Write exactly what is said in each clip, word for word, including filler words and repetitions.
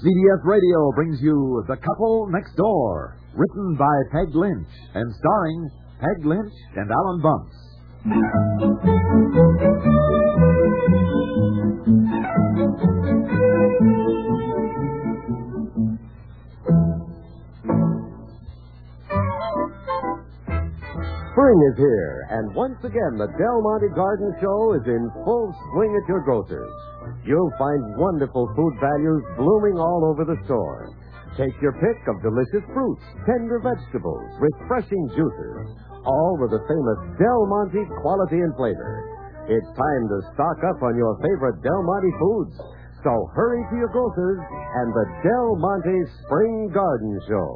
C B S Radio brings you The Couple Next Door, written by Peg Lynch and starring Peg Lynch and Alan Bunce. Spring is here, and once again the Del Monte Garden Show is in full swing at your grocer's. You'll find wonderful food values blooming all over the store. Take your pick of delicious fruits, tender vegetables, refreshing juices, all with the famous Del Monte quality and flavor. It's time to stock up on your favorite Del Monte foods. So hurry to your grocer's and the Del Monte Spring Garden Show.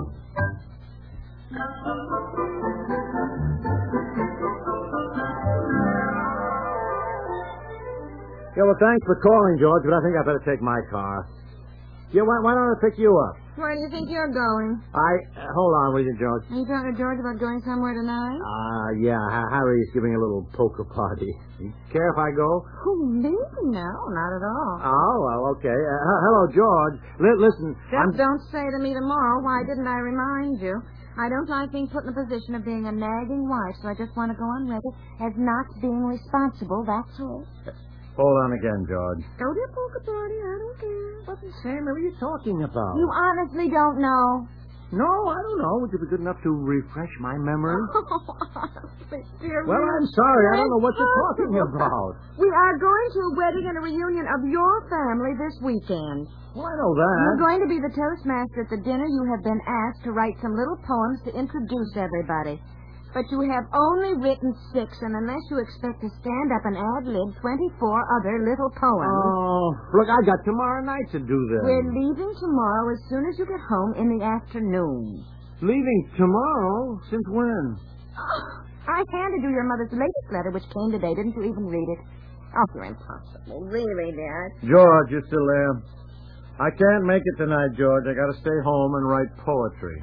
Yeah, well, thanks for calling, George, but I think I better take my car. Yeah, why, why don't I pick you up? Where do you think you're going? I... Uh, hold on, will you, George? Are you talking to George about going somewhere tonight? Ah, uh, yeah, ha- Harry's giving a little poker party. You care if I go? Oh, me? No, not at all. Oh, well, okay. Uh, hello, George. L- listen, Just I'm... don't say to me tomorrow, why didn't I remind you? I don't like being put in the position of being a nagging wife, so I just want to go on record as not being responsible, that's all. Hold on again, George. Go to your poker party, I don't care. What the Sam are you talking about? You honestly don't know. No, I don't know. Would you be good enough to refresh my memory? Oh, honestly, dear. Well, I'm sorry. I don't know what you're talking about. We are going to a wedding and a reunion of your family this weekend. Well, I know that. You're going to be the toastmaster at the dinner. You have been asked to write some little poems to introduce everybody. But you have only written six, and unless you expect to stand up and ad-lib twenty-four other little poems... Oh, look, I got tomorrow night to do this. We're leaving tomorrow as soon as you get home in the afternoon. Leaving tomorrow? Since when? I handed you your mother's latest letter, which came today. Didn't you even read it? Oh, you're impossible. Really, Dad. George, you still there? I can't make it tonight, George. I gotta stay home and write poetry.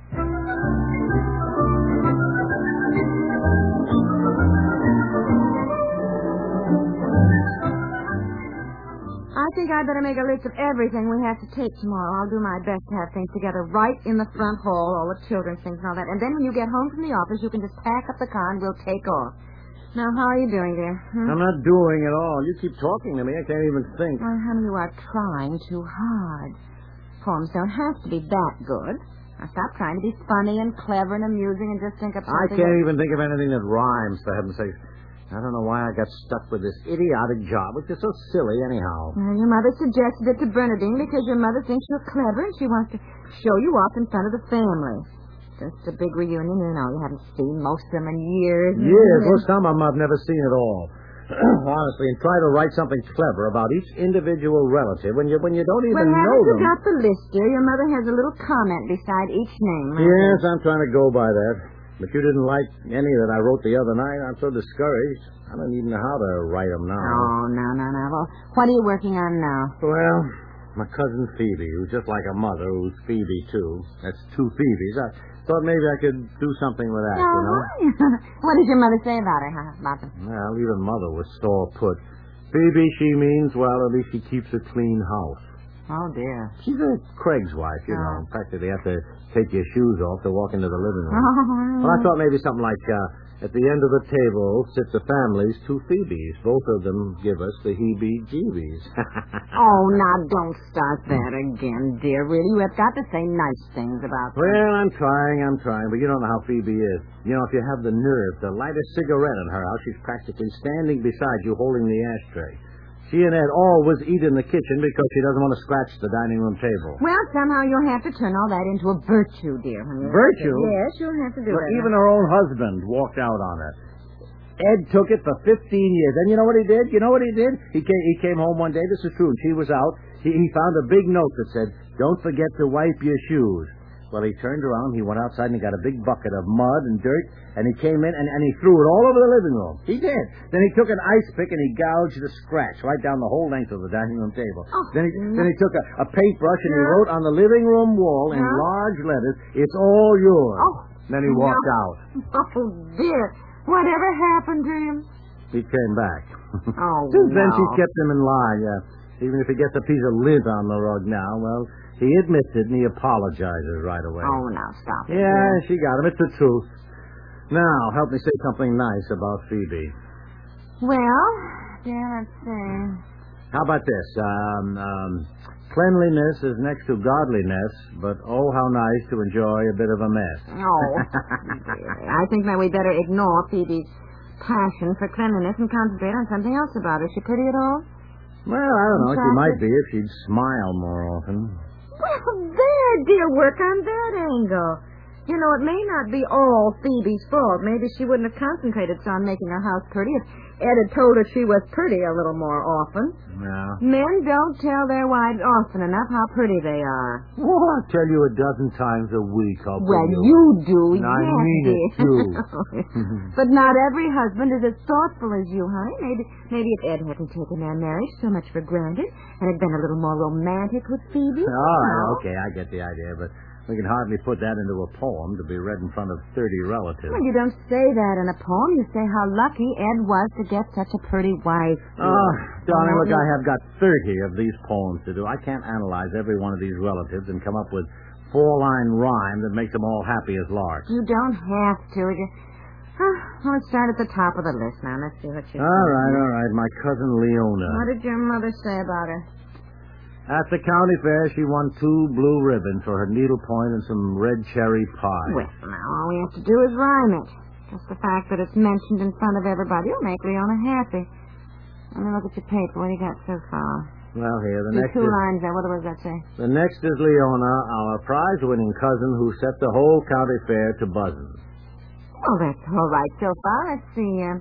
I think I'd better make a list of everything we have to take tomorrow. I'll do my best to have things together right in the front hall, all the children's things and all that. And then when you get home from the office, you can just pack up the car and we'll take off. Now, how are you doing, dear? Hmm? I'm not doing at all. You keep talking to me. I can't even think. Well, honey, you are trying too hard. Poems don't have to be that good. Now, stop trying to be funny and clever and amusing and just think of I something... can't that... even think of anything that rhymes, for heaven's sake. I don't know why I got stuck with this idiotic job, which is so silly anyhow. Well, your mother suggested it to Bernadine because your mother thinks you're clever and she wants to show you off in front of the family. Just a big reunion, you know, you haven't seen most of them in years. Years? Well, some of them I've never seen at all. Honestly, and try to write something clever about each individual relative when you when you don't even well, know haven't them. You got the list, dear? Your mother has a little comment beside each name. Yes, I'm trying to go by that. But you didn't like any that I wrote the other night. I'm so discouraged. I don't even know how to write them now. Oh, no, no, no. Well, what are you working on now? Well, my cousin Phoebe, who's just like a mother, who's Phoebe, too. That's two Phoebes. I thought maybe I could do something with that, oh, you know? What did your mother say about her, huh, about them? Well, even mother was sore put. Phoebe, she means, well, at least she keeps a clean house. Oh, dear. She's a Craig's wife, you oh. know. In fact, they have to take your shoes off to walk into the living room. Oh. Well, I thought maybe something like, uh, at the end of the table sit the family's two Phoebes. Both of them give us the heebie-jeebies. Oh, now don't start that again, dear. Really, you have got to say nice things about them. Well, I'm trying, I'm trying, but you don't know how Phoebe is. You know, if you have the nerve to light a cigarette in her house, she's practically standing beside you holding the ashtray. She and Ed always eat in the kitchen because she doesn't want to scratch the dining room table. Well, somehow you'll have to turn all that into a virtue, dear. Virtue? Yes, you'll have to do Look, that. even her own husband walked out on it. Ed took it for fifteen years. And you know what he did? You know what he did? He came, he came home one day, this is true, and she was out. He, he found a big note that said, "Don't forget to wipe your shoes." Well, he turned around, he went outside, and he got a big bucket of mud and dirt, and he came in, and, and he threw it all over the living room. He did. Then he took an ice pick, and he gouged a scratch right down the whole length of the dining room table. Oh, then, he, no. then he took a, a paintbrush, and he wrote on the living room wall in Huh? large letters, "It's all yours." Oh, then he walked no. out. Oh, dear. Whatever happened to him? He came back. Oh, Since then, no. she's kept him in line, yeah. Even if he gets a piece of lint on the rug now, well, he admits it and he apologizes right away. Oh, now stop it. Yeah, dear. she got him. It's the truth. Now, help me say something nice about Phoebe. Well, dear, let's see. How about this? Um, um, cleanliness is next to godliness, but oh, how nice to enjoy a bit of a mess. Oh, dear. I think that we better ignore Phoebe's passion for cleanliness and concentrate on something else about her. Is she pretty at all? Well, I don't know. She Attractive? might be if she'd smile more often. Well, there, dear, work on that angle. You know, it may not be all Phoebe's fault. Maybe she wouldn't have concentrated so on making her house pretty if Ed had told her she was pretty a little more often. Yeah. Men don't tell their wives often enough how pretty they are. Well, I tell you a dozen times a week how Well, pretty you do, And yes, I mean it, dear. too. But not every husband is as thoughtful as you, honey. Maybe maybe if Ed hadn't taken their marriage so much for granted and had been a little more romantic with Phoebe. All right, no. okay, I get the idea, but we can hardly put that into a poem to be read in front of thirty relatives. Well, you don't say that in a poem. You say how lucky Ed was to get such a pretty wife. Oh, darling, look, you- I have got thirty of these poems to do. I can't analyze every one of these relatives and come up with four-line rhyme that makes them all happy as larks. You don't have to. You... Huh, well, let's start at the top of the list now. Let's see what you All right, all right, my cousin Leona. What did your mother say about her? At the county fair, she won two blue ribbons for her needlepoint and some red cherry pie. Well, now, all we have to do is rhyme it. Just the fact that it's mentioned in front of everybody will make Leona happy. Let me look at your paper. What do you got so far? Well, here, the The next two is... lines there. What does that say? The next is Leona, our prize-winning cousin who set the whole county fair to buzzing. Well, that's all right so far. Let's see. Uh,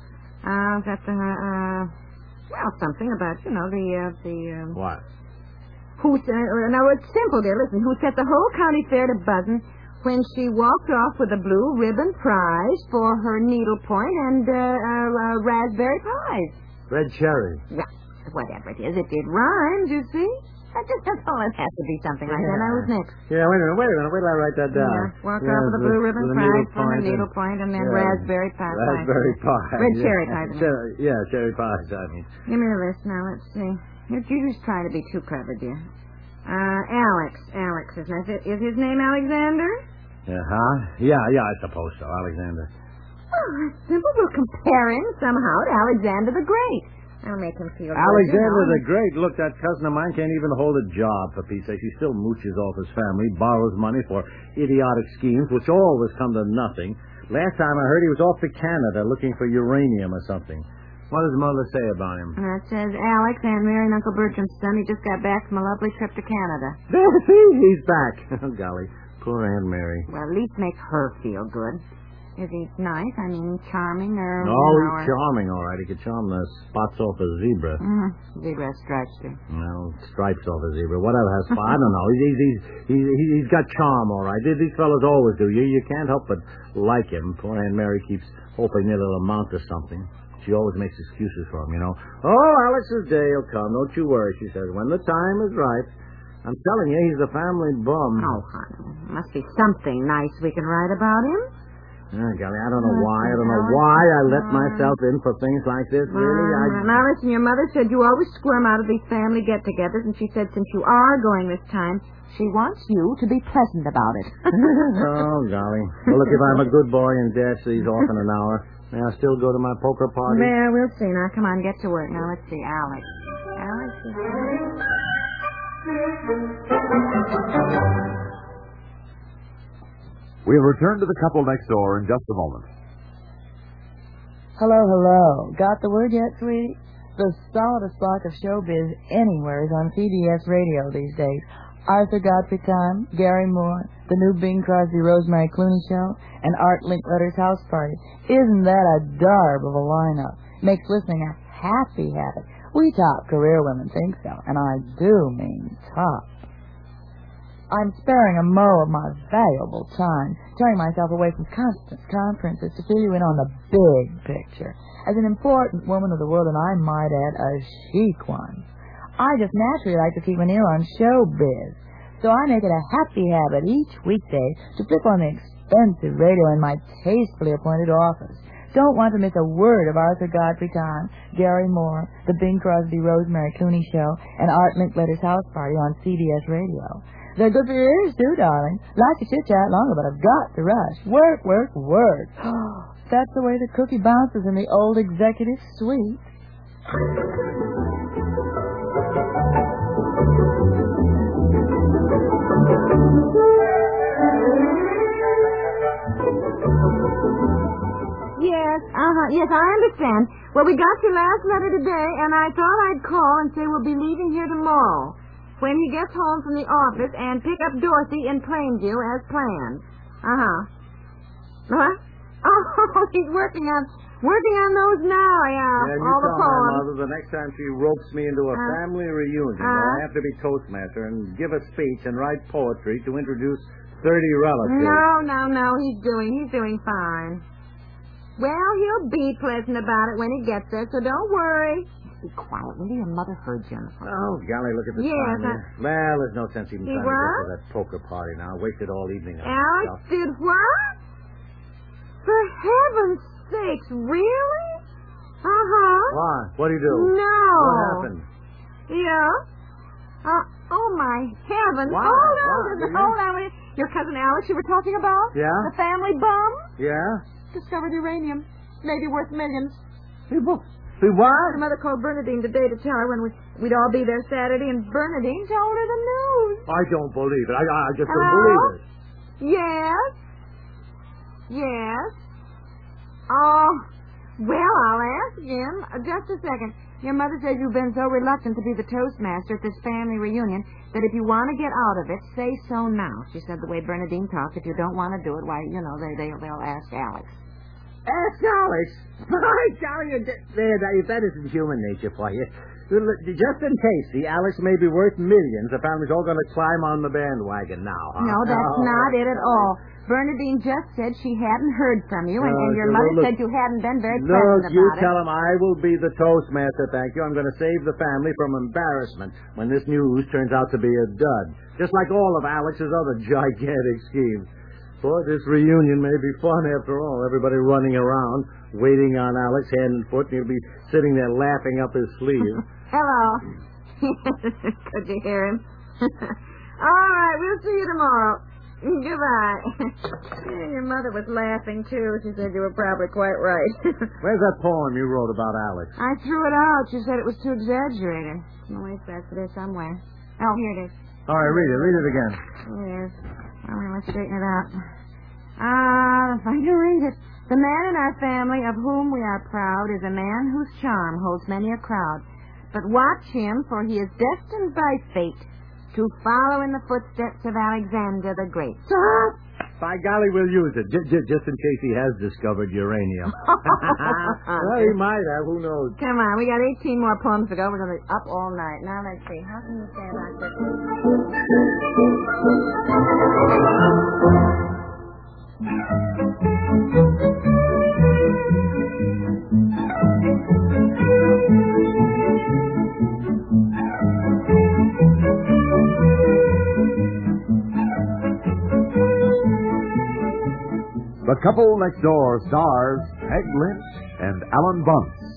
uh, that's, uh, uh, well, something about, you know, the, uh, the, um... What? Who, uh, now, it's simple, dear. Listen, who set the whole county fair to buzzing when she walked off with a blue ribbon prize for her needlepoint and, uh, uh, uh raspberry pies. Red cherry. Well, whatever it is, it did rhyme, you see? That just, that's all. It has to be something like that. Now, who's next? Yeah, wait a minute, wait a minute. Wait till I write that down. Yeah, walk Yeah, off with a blue ribbon with a prize for her needlepoint and- needlepoint and then yeah. raspberry pie. Raspberry pie. Red yeah. cherry pie. Cherry, yeah, cherry pie, I mean. Give me the list now. Let's see. You you just try to be too clever, dear. Uh, Alex. Alex, isn't it? Is his name Alexander? Yeah, huh? Yeah, yeah, I suppose so, Alexander. Oh, that's simple. We'll compare him somehow to Alexander the Great. That'll make him feel good, Alexander you know. the Great. Look, that cousin of mine can't even hold a job, for Pete's sake. He still mooches off his family, borrows money for idiotic schemes, which always come to nothing. Last time I heard he was off to Canada looking for uranium or something. What does Mother say about him? Uh, it says Alex, Aunt Mary, and Uncle Bertram's son. He just got back from a lovely trip to Canada. There, see, he's back. Oh, golly, poor Aunt Mary. Well, at least make her feel good. Is he nice? I mean, charming or... Oh, you know, he's or- charming, all right. He could charm the spots off a zebra. Mm, zebra stripes, too. No, stripes off a zebra. Whatever has spots. I don't know. He's, he's, he's, he's, he's got charm, all right. These fellas always do. You, you can't help but like him. Poor Aunt Mary keeps hoping it'll amount to something. She always makes excuses for him, you know. Oh, Alex's day will come. Don't you worry, she says. When the time is right. I'm telling you, he's a family bum. Oh, honey. Must be something nice we can write about him. Oh, golly, I don't know why. I don't know why I let myself in for things like this. Really, I... Uh, now, listen, your mother said you always squirm out of these family get-togethers, and she said since you are going this time, she wants you to be pleasant about it. Oh, golly. Well, look, if I'm a good boy and dash these off in an hour, may I still go to my poker party? There, we'll see. Now, come on, get to work. Now, let's see. Alex. Alex is... We'll return to the couple next door in just a moment. Hello, hello. Got the word yet, sweetie? The solidest block of showbiz anywhere is on C B S radio these days. Arthur Godfrey Time, Gary Moore, the new Bing Crosby Rosemary Clooney show, and Art Linkletter's house party. Isn't that a darb of a lineup? Makes listening a happy habit. We top career women think so, and I do mean top. I'm sparing a mo of my valuable time, turning myself away from constant conferences to fill you in on the big picture. As an important woman of the world, and I might add, a chic one, I just naturally like to keep an ear on showbiz. So I make it a happy habit each weekday to flip on the expensive radio in my tastefully appointed office, don't want to miss a word of Arthur Godfrey Time, Gary Moore, the Bing Crosby Rosemary Clooney Show, and Art Linkletter's House Party on C B S Radio. They're good for your ears, too, darling. Like to chit-chat longer, but I've got to rush. Work, work, work. That's the way the cookie bounces in the old executive suite. Yes, uh-huh, yes, I understand. Well, we got your last letter today, and I thought I'd call and say we'll be leaving here tomorrow when he gets home from the office and pick up Dorothy in Plainview as planned. Uh-huh. What? Oh, he's working on working on those now, yeah, Yeah, you all the tell my poems. mother the next time she ropes me into a Uh, family reunion, uh, I have to be Toastmaster and give a speech and write poetry to introduce thirty relatives. No, no, no, he's doing, he's doing fine. Well, he'll be pleasant about it when he gets there, so don't worry. Be quiet, will you? Your mother heard Jennifer. Oh, golly, look at the Yes, time I- here. Well, there's no sense even He trying to what? get to that poker party now. Wasted all evening on Alex stuff. did what? For heaven's sakes, really? Uh-huh. Why? What'd he do? No. What happened? Yeah? Uh, oh, my heavens. Why? Hold on, Why? just Yeah. hold on. Your cousin Alex you were talking about? Yeah? The family bum? Yeah? Discovered uranium. Maybe worth millions. See what? See what? Her mother called Bernadine today to tell her when we, we'd all be there Saturday, and Bernadine told her the news. I don't believe it. I, I just don't Hello? believe it. Yes? Yes? Oh, well, I'll ask Jim. Uh, just a second. Your mother says you've been so reluctant to be the Toastmaster at this family reunion that if you want to get out of it, say so now. She said the way Bernadine talks, if you don't want to do it, why, you know, they, they, they'll ask Alex. Ask Alex. My golly, you did- there, that, that isn't human nature for you. Just in case, see, Alex may be worth millions. The family's all going to climb on the bandwagon now, huh? No, that's Oh, not it at all. Bernadine just said she hadn't heard from you, and, No, and your so mother look- said you hadn't been very Look, pleasant you about tell it. him I will be the Toastmaster, thank you. I'm going to save the family from embarrassment when this news turns out to be a dud. Just like all of Alex's other gigantic schemes. Boy, this reunion may be fun after all. Everybody running around, waiting on Alex hand and foot, and he'll be sitting there laughing up his sleeve. Hello. Could you hear him? All right, we'll see you tomorrow. Goodbye. Yeah, your mother was laughing, too. She said you were probably quite right. Where's that poem you wrote about Alex? I threw it out. She said it was too exaggerated. No, wait, that's there somewhere. Oh, here it is. All right, read it. Read it again. Yes. Well, let's straighten it out. Ah, if I can read it. The man in our family of whom we are proud is a man whose charm holds many a crowd. But watch him, for he is destined by fate to follow in the footsteps of Alexander the Great. Stop! By golly, we'll use it, j- j- just in case he has discovered uranium. Well, he might have. Who knows? Come on, we got eighteen more poems to go. We're going to be up all night. Now, let's see. How can you say about this? The Couple Next Door stars Peg Lynch and Alan Bunce.